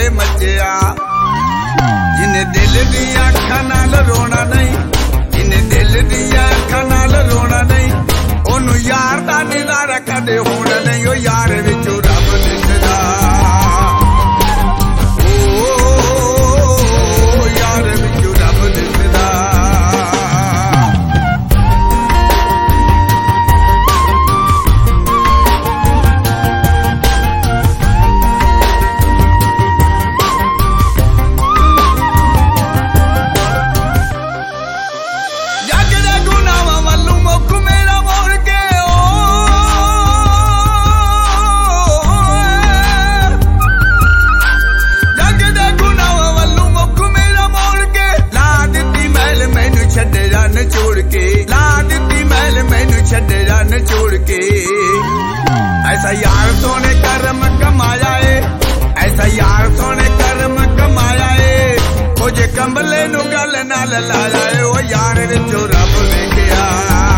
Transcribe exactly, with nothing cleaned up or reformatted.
मचिया जिन्हें दिल दिया अखां नाल रोना नहीं जिन्हें दिल दिया अखां नाल रोना नहीं ओनू यार दा नज़ारा कदे होना नहीं ओ यार विचों रब दिसदा ओ यार विचों रब दिसदा छोड़ के ला दिती महल मैनू छड्डे रन छोड़ के ऐसा यार सोने कर्म कमाया है ऐसा यार सोने कर्म कमाया है ओ जे कंबले नू गल नाल लाया है ओ यार विचों रब वेखिया